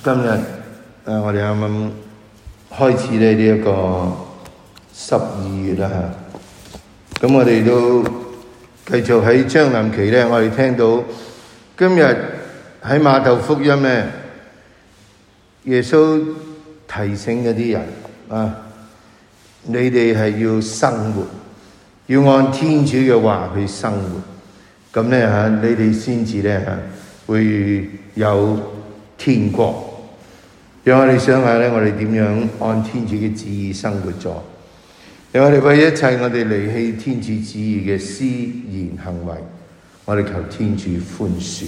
今日我哋啱啱開始呢一個12月啦嚇，咁我哋都繼續喺將臨期咧，我哋聽到今日喺馬竇福音咧，耶穌提醒嗰啲人啊，你哋係要生活，要按天主嘅話去生活，咁咧嚇你哋先至咧嚇會有天國。讓我哋想下咧，我哋點樣按天主嘅旨意生活咗？讓我哋為一切我哋離棄天主旨意嘅思言行為，我哋求天主寬恕。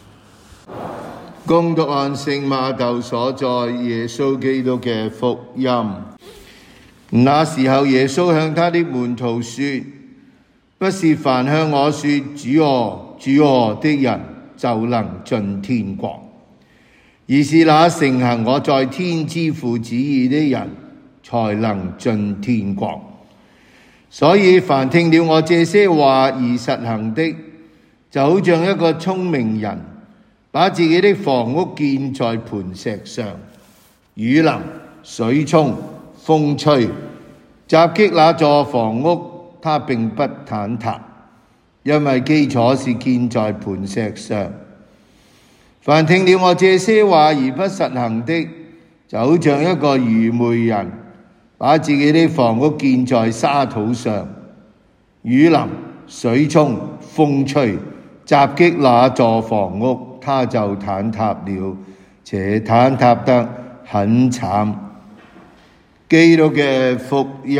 恭讀按聖馬竇所載耶穌基督嘅福音。那時候，耶穌向他的門徒說：不是凡向我說主啊，主啊的人就能進天國，而是那承行我在天之父旨意的人才能進天國。所以凡聽了我這些話而實行的，就好像一個聰明人把自己的房屋建在磐石上，雨淋、水沖、風吹，襲擊那座房屋，它並不坍塌，因為基礎是建在磐石上。凡聽了我這些話而不實行的，就好像一個愚昧人把自己的房屋建在沙土上，雨淋、水沖、風吹，襲擊那座房屋，它就坍塌了，且坍塌得很慘。基督嘅福音，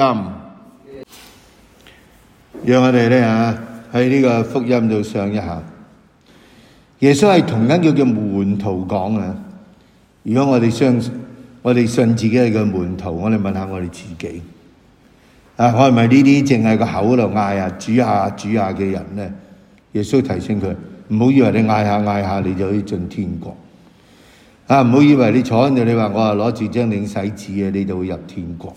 讓我哋咧喺呢個福音度上一下。耶穌係同緊佢嘅門徒講啊！如果我哋信自己係個門徒，我哋問下我哋自己我係咪呢啲淨係個口度嗌啊主啊主啊嘅人咧？耶穌提醒佢唔好以為你嗌下你就可以進天國唔好以為你坐喺度，你話我攞住張領洗紙你就會入天國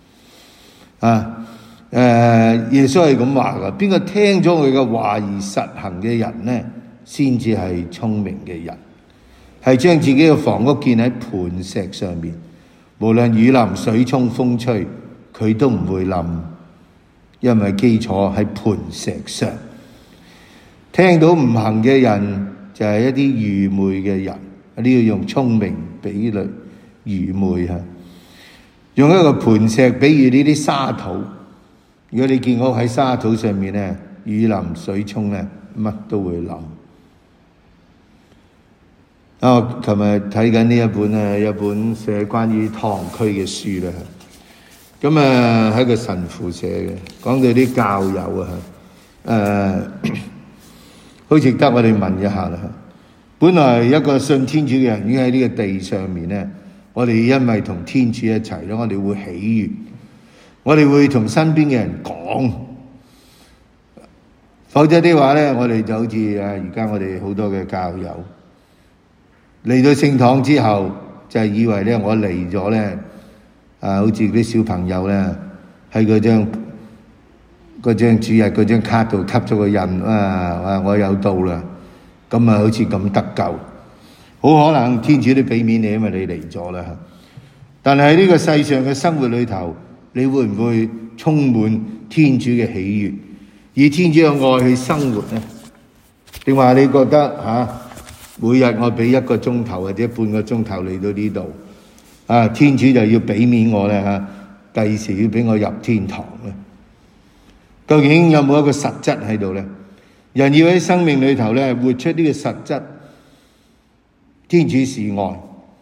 耶穌係咁話噶，邊個聽咗佢嘅話而實行嘅人咧，先至係聰明嘅人，係將自己嘅房屋建喺磐石上面，無論雨淋、水沖、風吹，佢都唔會冧，因為基礎喺磐石上。聽到唔行嘅人就係一啲愚昧嘅人，呢個用聰明比喻愚昧用一個磐石比喻呢啲沙土。如果你見我喺沙土上面咧，雨淋、水沖咧，乜都會冧。我琴日睇緊呢一本寫關於堂區嘅書咧，咁係個神父寫嘅，講到啲教友好值得我哋問一下啦。本來一個信天主嘅人，已經喺呢個地上面咧，我哋因為同天主一齊咧，我哋會喜悅，我哋會同身邊嘅人講，否則的話咧，我哋就好似而家我哋好多嘅教友嚟到聖堂之後，就係以為咧我嚟咗咧，好似啲小朋友咧喺嗰張主日嗰張卡度吸咗個印我有到啦，咁好似咁得救，好可能天主都俾面你，因為你嚟咗啦。但係喺呢個世上嘅生活裏頭，你會唔會充滿天主嘅喜悅，以天主嘅愛去生活呢？定話你覺得每日我俾1個鐘頭或者半個鐘頭嚟到呢度天主就要俾面我咧第時要俾我入天堂咧？究竟有冇一個實質喺度咧？人要喺生命裏頭咧活出呢個實質。天主是愛，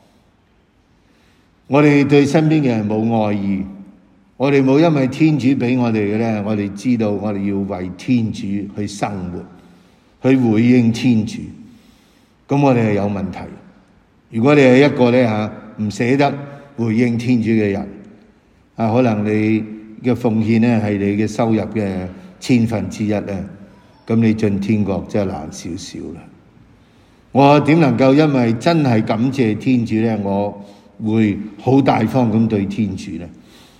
我哋對身邊嘅人冇愛意，我哋冇因為天主俾我哋嘅咧，我哋知道我哋要為天主去生活，去回應天主。咁我哋係有問題。如果你係一個咧唔捨得回應天主嘅人可能你嘅奉獻咧係你嘅收入嘅1/1000咧，咁你進天國真係難少少啦。我點能夠因為真係感謝天主咧，我會好大方咁對天主咧？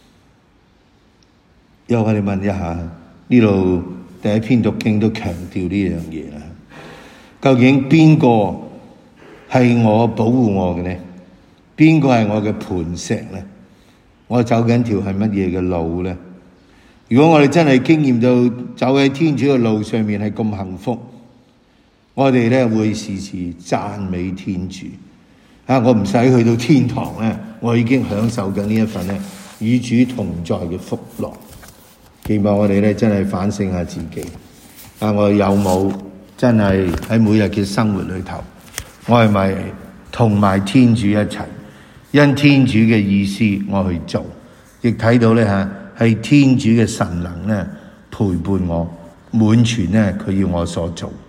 又我哋問一下，呢度第一篇讀經都強調呢樣嘢啦。究竟邊個係我保護我嘅呢？ 邊個係我嘅磐石呢？我走緊條係乜嘢嘅路呢？如果我哋真係經驗到走喺天主嘅路上面係咁幸福，我哋咧會時時讚美天主。我唔使去到天堂咧，我已經享受緊呢一份咧與主同在嘅福樂。希望我哋咧真係反省下自己。我有冇真係喺每日嘅生活裏頭，我係咪同埋天主一齊，因天主嘅意思我去做，亦睇到咧係天主嘅神能咧陪伴我，滿全咧佢要我所做。